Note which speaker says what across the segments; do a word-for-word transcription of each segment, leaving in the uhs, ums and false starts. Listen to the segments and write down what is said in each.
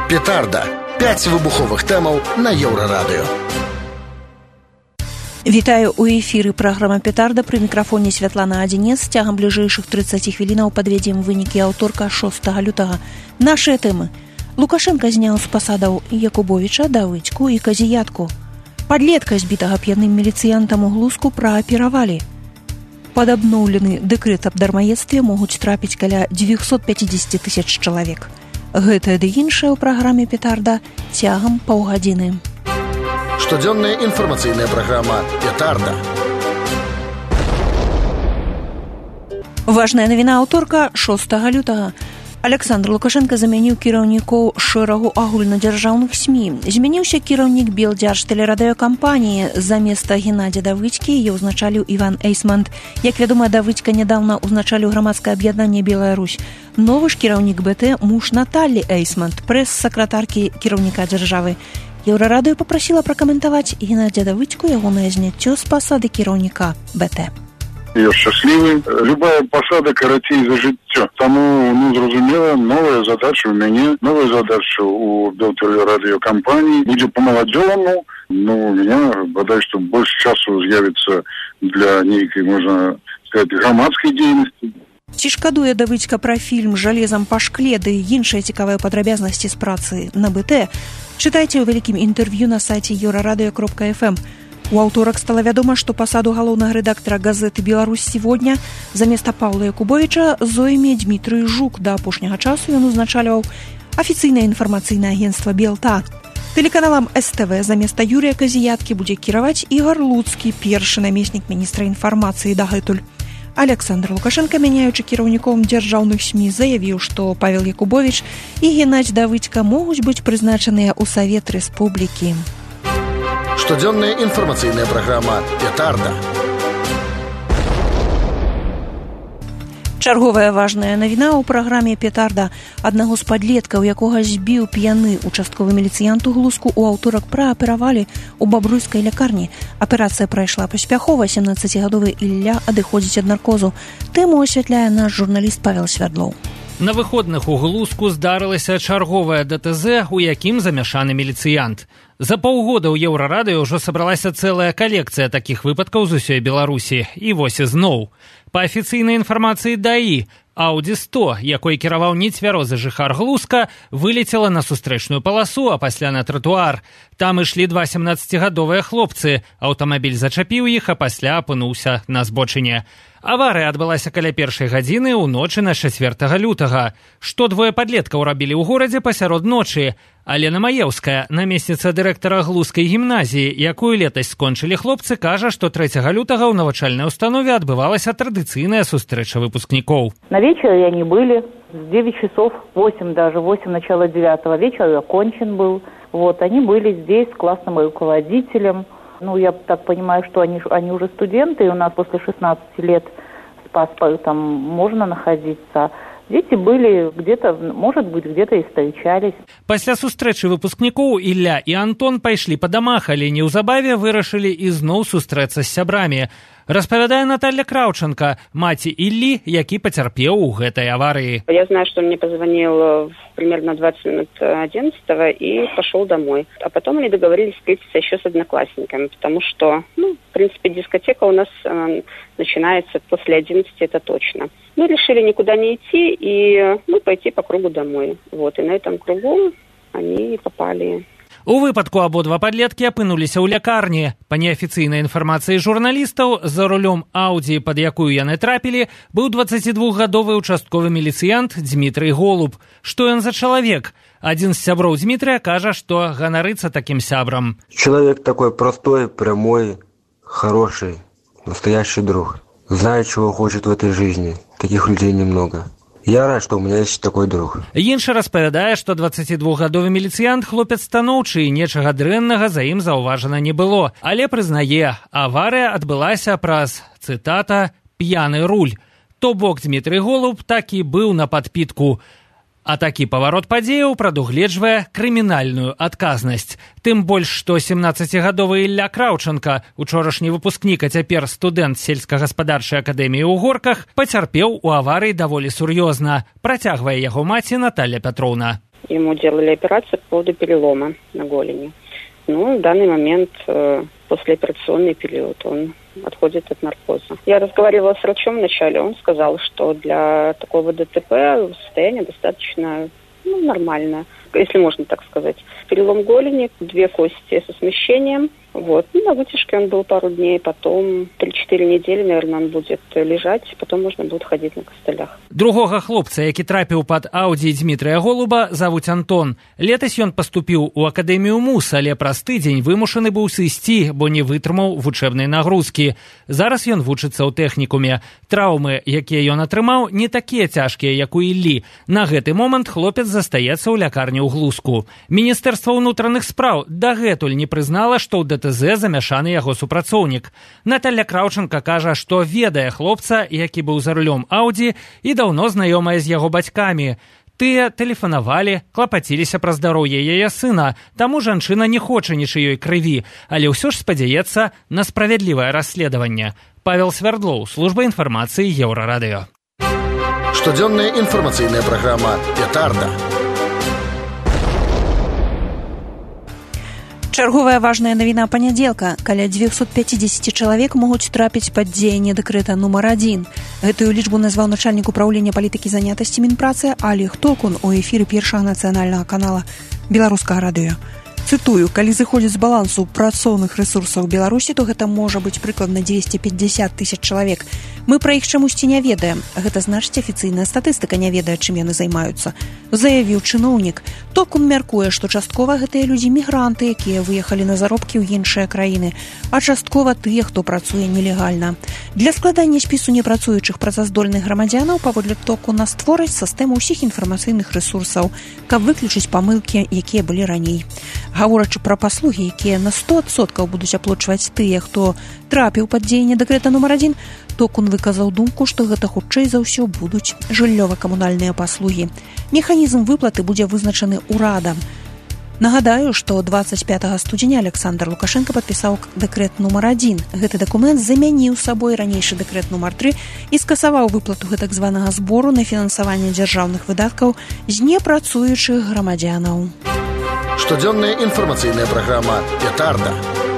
Speaker 1: Петарда. пяць выбуховых тэмаў на Еўрарадыё.
Speaker 2: Вітаю у эфіры праграма «Петарда». Пры мікрафоне Святлана Адзінец. Цягам бліжэйшых трыццаці хвілінаў падведзем вынікі аўторка шостага лютага. Нашыя тэмы. Лукашенка зняў з пасадаў Якубовіча, Давыдзьку і Казіятку. Падлетка, збітага п'яным міліцыянтам у Глузку, прааперавалі. Пад абноўлены дэкрэт аб дармаедстве могуць трапіць каля дзвюсот пяцьдзесят тысяч чалавек. Гэтае ды іншае ў праграме «Петарда» цягам паўгадзіны.
Speaker 1: Штодзённая інфармацыйная праграма «Петарда».
Speaker 2: Важная навіна аўторка шостага лютага. Александр Лукашенко замяніў кіраўнікоў шэрагу агульнадзяржаўных СМІ. Змяніўся кіраўнік Белдзяржтэлерадыёкампаніі. Заместа Геннадзя Давыдзькі яе ўзначаліў Іван Эйсмант. Як вядома, Давыдзька нядаўна ўзначаліў грамадскае аб'яднанне «Белая Русь». Новы ж кіраўнік БТ – муж Наталлі Эйсмант, прэс-сакратаркі кіраўніка дзяржавы. Еўрарадыё папрасіла пракаментаваць Геннадзя Давыдзьку ягонае зняццё з пасады кіраўніка БТ.
Speaker 3: Я счастливый. Любая посада карацей за жыццё. Таму, ну, зразумела, новая задача у мяне, новая задача у Белтэлерадыёкампаніі будзе по-маладзёнаму. Ну, у меня, бадай, што больш часу з'явіцца для нейкай, можна сказаць, грамадскай дзейнасці.
Speaker 2: Ці шкадуе Давыдзька пра фільм «Жалезам па шкле» ды іншыя цікавыя падрабязнасці з працы на БТ? Чытайце ў вялікім інтэрв'ю на сайце еўрарадыё кропка эф эм. У аўторак стала вядома, што пасаду галоўнага рэдактара газеты «Беларусь сегодня» заместа Паўла Якубовіча зойме Дмітрый Жук. Да апошняга часу ён узначальваў афіцыйнае інфармацыйнае агенцтва «Белта». Тэлеканалам эс тэ вэ заместа Юрыя Казіяткі будзе кіраваць Ігар Луцкі, першы намеснік міністра інфармацыі дагэтуль. Александр Лукашенко, мяняючы кіраўніком дзяржаўных СМІ, заявіў, што Павел Якубовіч і Геннадзь Давыдзька могуць быць прызначаныя ў Савет Рэспублікі.
Speaker 1: Штодзённая інфармацыйная праграма «Петарда».
Speaker 2: Чарговая важная навіна ў праграме «Петарда». Аднаго з падлеткаў, якога збіў п'яны участковы міліцыянт у Глузку, у аўторак прааперавалі ў бабруйскай лякарні. Аперацыя прайшла паспяхова. сямнаццацігадовы Ілля адыходзіць ад наркозу. Тэму асвятляе наш журналіст Павел Свядлоў.
Speaker 4: На выходных у Глузку здарылася чарговая дэ тэ зэ, у якім замяшаны міліцыянт. За паўгода ў Еўрарадыё ўжо сабралася цэлая калекцыя такіх выпадкаў з усёй Беларусі. І вось ізноў. Па афіцыйнай інфармацыі ДАІ, Ауді сто, якой кіраваў нецвярозы жыхар Глузка, вылецела на сустрэчную паласу, а пасля на тратуар. Там ішлі два сямнаццацігадовыя хлопцы. Аўтамабіль зачапіў іх, а пасля апынуўся на збочыне. Аварыя адбылася каля першай гадзіны ў ночы на чацвёртага лютага. Што двое падлеткаў рабілі ў горадзе пасярод ночы. Алена Маеўская, намесніца дырэктара Глузкай гімназіі, якую летась скончылі хлопцы, кажа, што трэцяга лютага ў навучальнай установе адбывалася традыцыйная сустрэча выпускнікоў.
Speaker 5: На вечере они были с девяти часов, восемь даже, восемь, начало девятого вечера окончен был. Вот, они были здесь с классным руководителем. Ну, я так понимаю, что они, они уже студенты, и у нас после шестнадцати лет с паспортом можно находиться. Дети были где-то, может быть, где-то и встречались.
Speaker 4: Пасля сустрэчы выпускнікоў Ілля і Антон пайшлі па дамах, але неўзабаве вырашылі ізноў сустрэцца з сябрамі. Распавядае Наталья Краўченко, маці Іллі, які пацярпеў у гэтай аварыі.
Speaker 6: Я знаю, что он мне позвонил примерно двадцать минут одиннадцатого и пошел домой. А потом они договорились встретиться еще с одноклассниками, потому что, ну, в принципе, дискотека у нас э, начинается после одиннадцати, это точно. Мы решили никуда не идти и, ну, пойти по кругу домой. Вот, и на этом кругу они попали.
Speaker 4: У выпадку абодва падлеткі апынуліся ў лякарні. Па неафіцыйнай інфармацыі журналістаў, за рулём Ауді, пад якую яны трапілі, быў дваццацідвухгадовы участковы міліцыянт Дмітрый Голуб. Што ён за чалавек? Адзін з сяброў Дмітрыя кажа, што ганарыцца такім сябрам.
Speaker 7: Человек такой простой, прямой, хороший, настоящий друг. Знает, чего хочет в этой жизни. Таких людей немного. Я рад, што ў меня ёсць такой друг.
Speaker 4: Іншы распавядае, што дваццацідвухгадовы міліцыянт хлопец станоўчы і нечага дрэннага за ім заўважана не было. Але прызнае, аварыя адбылася праз, цытата, «п'яны руль». То бок Дмітрый Голуб такі быў на падпітку. А такі паварот падзеяў прадугледжвае крымінальную адказнасць. Тым больш, што семнаццацігадовы Ілля Краўченка, учорашні выпускнік, а цяпер студэнт сельскагаспадарчай акадэміі ў Горках, пацярпеў у аварыі даволі сур'ёзна. Працягвае яго маці Наталья Пятроўна.
Speaker 6: Ему делали операцию по поводу перелома на голени. Ну, в данный момент, э, послеоперационный период, он отходит от наркоза. Я разговаривала с врачом вначале, он сказал, что для такого ДТП состояние достаточно ну, нормальное, если можно так сказать. Перелом голени, две кости со смещением. Вот. Ну, на вытяжке он был пару дней, потом три-чатыры недели, наверное, он будет лежать, потом можно будет ходить на костылях.
Speaker 4: Другога хлопца, які трапіў пад Аўдзі Дмітрыя Голуба, завуць Антон. Летась ён паступіў у акадэмію МУС, але праз тыдзень вымушаны быў сысці, бо не вытрымаў вучэбнай нагрузкі. Зараз ён вучыцца ў тэхнікуме. Траўмы, якія ён атрымаў, не такія цяжкія, як у Іллі. На гэты момант хлопец застаецца ў лякарні ў Глузку. Міністэрства ўнутраных спраў дагэтуль не прызнала, што ў ДТЗ замяшаны яго супрацоўнік. Наталля Краўченка кажа, што ведае хлопца, які быў за рулём Аўдзі і даўно знаёмая з яго бацькамі. Тыя тэлефанавалі, клапаціліся пра здароўе яе сына, таму жанчына не хоча нічыёй крыві, але ўсё ж спадзяецца на справядлівае расследаванне. Павел Свярдлоў, служба інфармацыі Еўрарадыё.
Speaker 1: Штодзённая інфармацыйная праграма «Петарда».
Speaker 2: Чарговая важная навіна панядзелка. Каля дзвесце пяцьдзесят чалавек могуць трапіць пад дзеянне дэкрэта нумар адзін. Гэтую лічбу назваў начальнік управлення палітыкі занятасці Мінпрацы Олег Токун у эфіры першага нацыянальнага канала Беларускага радыё. Цытую, калі зыходзіць з балансу працоўных рэсурсаў Беларусі, то гэта можа быць прыкладна дзвесце пятьдесят тысяч чалавек. Мы пра іх чамусьці не ведаем. Гэта значыць, афіцыйная статыстыка не ведае, чым яны займаюцца. Заявіў чыноўнік. Токун мяркуе, што часткова гэтыя людзі мігранты, якія выехалі на заробкі ў іншыя краіны, а часткова тыя, хто працуе нелегальна. Для складання спісу непрацуючых працаздольных грамадзянаў паводле Токуна створаць сістэму ўсіх інфармацыйных рэсурсаў, каб выключыць памылкі, якія былі раней. Гаворачы пра паслугі, якія на сто адсоткаў будуць аплачваць тыя, хто трапіў пад дзеянне дэкрэта нумар адзін, Токун выказаў думку, што гэта хутчэй за ўсё будуць жыллёва-камунальныя паслугі. Механізм выплаты будзе вызначаны ўрадам. Нагадаю, што дваццаць пятага студзеня Александр Лукашенко падпісаў дэкрэт нумар адзін. Гэты дакумент замяніў сабой ранейшы дэкрэт нумар тры і скасаваў выплату гэтак званага збору на фінансаванне дзяржаўных выдаткаў з непрацуючых грамадзянаў.
Speaker 1: Штодзённая інфармацыйная праграма «Петарда».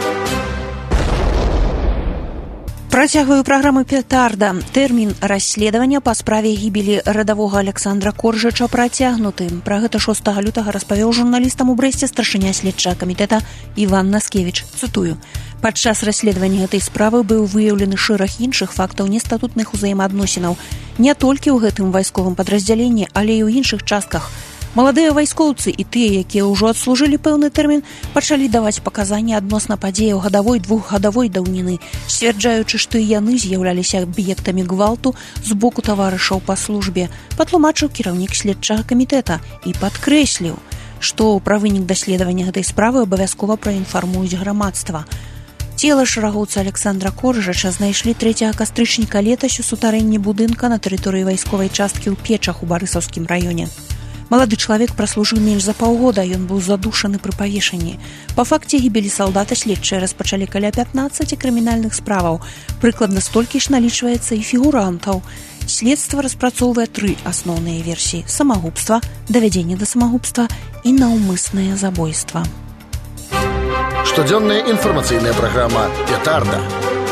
Speaker 2: Працягваю праграму «Петарда». Тэрмін расследавання па справе гібелі радавога Александра Коржыча працягнуты. Пра гэта шостага лютага распавёў журналістам у Брэсце старшыня следчага камітэта Іван Наскевіч. Цытую. Падчас расследавання гэтай справы быў выяўлены шэраг іншых фактаў нестатутных узаемаадносінаў. Не толькі ў гэтым вайсковым падраздзяленні, але і ў іншых частках. Маладыя вайскоўцы і тыя, якія ўжо адслужылі пэўны тэрмін, пачалі даваць паказанні адносна падзеяў гадавой двухгадавой даўніны, сцвярджаючы, што і яны з'яўляліся аб'ектамі гвалту з боку таварышаў па службе, патлумачыў кіраўнік следчага камітэта і падкрэсліў, што пра вынік даследавання гэтай справы абавязкова праінфармуюць грамадства. Цела шэрагоўца Александра Коржыча знайшлі трэцяга кастрычніка летась у сутарэнні будынка на тэрыторыі вайсковай часткі ў Печах у Барысаўскім раёне. Малады чалавек праслужыў менш за паўгода, ён быў задушаны пры павешанні. Па факце гібелі салдата следчыя распачалі каля пятнаццаці крымінальных справаў. Прыкладна столькі ж налічваецца і фігурантаў. Следства распрацоўвае тры асноўныя версіі: самагубства, давядзенне да самагубства і наўмыснае забойства.
Speaker 1: Штодзённая інфармацыйная праграма «Петарда».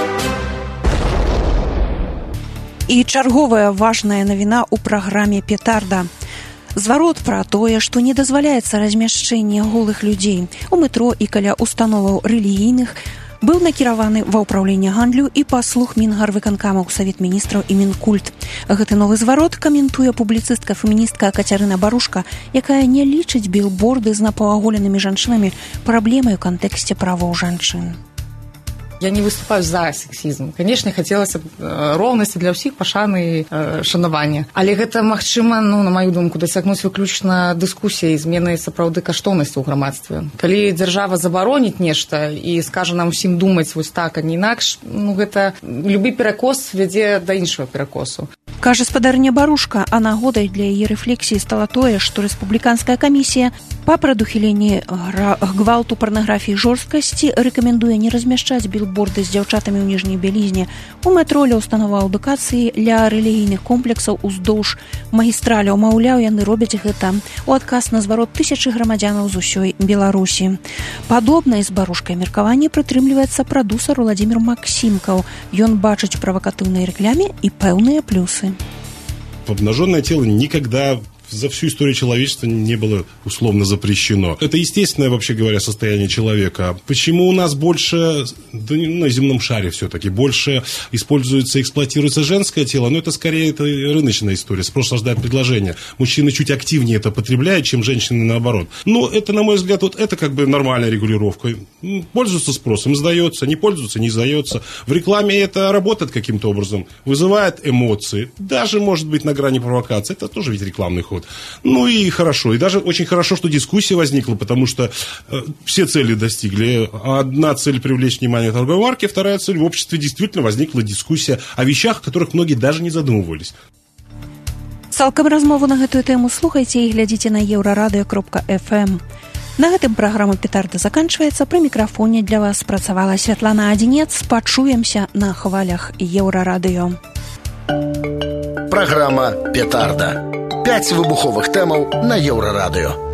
Speaker 2: І чарговая важная навіна ў праграме «Петарда». Зварот пра тое, што не дазваляецца размяшчэнне голых людзей у метро і каля установаў рэлігійных, быў накіраваны ва ўпраўленне гандлю і паслуг Мінгарвыканкама ў Савет міністраў і Мінкульт. Гэты новы зварот каментуе публіцыстка-феміністка Кацярына Барушка, якая не лічыць білборды з напаўаголенымі жанчынамі праблемай у кантэксце правоў жанчын.
Speaker 8: Я не выступаю за сексізм. Конечно, хацелася б роўнасці для ўсіх, пашаны, шанавання. Але гэта магчыма, ну, на маю думку, дасягнуць выключна дыскусіяй, зменай сапраўды каштоўнасці ў грамадстве. Калі дзяржава забароніць нешта і скажа нам усім думаць вось так, а не інакш, ну, гэта любы перакос вядзе да іншага перакосу.
Speaker 2: Кажа спадарня Барушка, а нагодай для яе рэфлексіі стала тое, што рэспубліканская камісія па прадухіленні гвалту, парнаграфіі, жорсткасці рэкамендуе не размяшчаць білборды з дзяўчатамі ў ніжняй бялізне у метро ля установаў адукацыі ля рэлігійных комплексаў уздоўж магістраляў. Маўляў, яны робяць гэта у адказ на зварот тысячы грамадзянаў з усёй Беларусі. Падобнае з Барушкай меркаванне прытрымліваецца прадусар Уладзімір Максімкаў. Ён бачыць у правакатыўнай рэкляме і пэўныя плюсы.
Speaker 9: Обнаженное тело никогда за всю историю человечества не было условно запрещено. Это естественное, вообще говоря, состояние человека. Почему у нас больше, да, на земном шаре все-таки, больше используется, эксплуатируется женское тело? Ну, это скорее это рыночная история. Спрос рождает предложение. Мужчины чуть активнее это потребляют, чем женщины наоборот. Но это, на мой взгляд, вот это как бы нормальная регулировка. Пользуются спросом, сдается, не пользуются, не сдается. В рекламе это работает каким-то образом, вызывает эмоции. Даже, может быть, на грани провокации. Это тоже ведь рекламный ход. Ну и хорошо. И даже очень хорошо, что дискуссия возникла, потому что э, все цели достигли. Одна цель — привлечь внимание торговой марки, вторая цель — в обществе действительно возникла дискуссия о вещах, о которых многие даже не задумывались.
Speaker 2: Цалкам размову на гэтую тэму слухайце і глядзіце на еўрарадыё кропка эф эм. На гэтым праграма «Петарда» заканчваецца. Пры мікрафоне для вас працавала Святлана Адзінец. Пачуемся на хвалях еўрарадыё.
Speaker 1: Праграма «Петарда». Пяць выбуховых тэмаў на Еўрарадыё.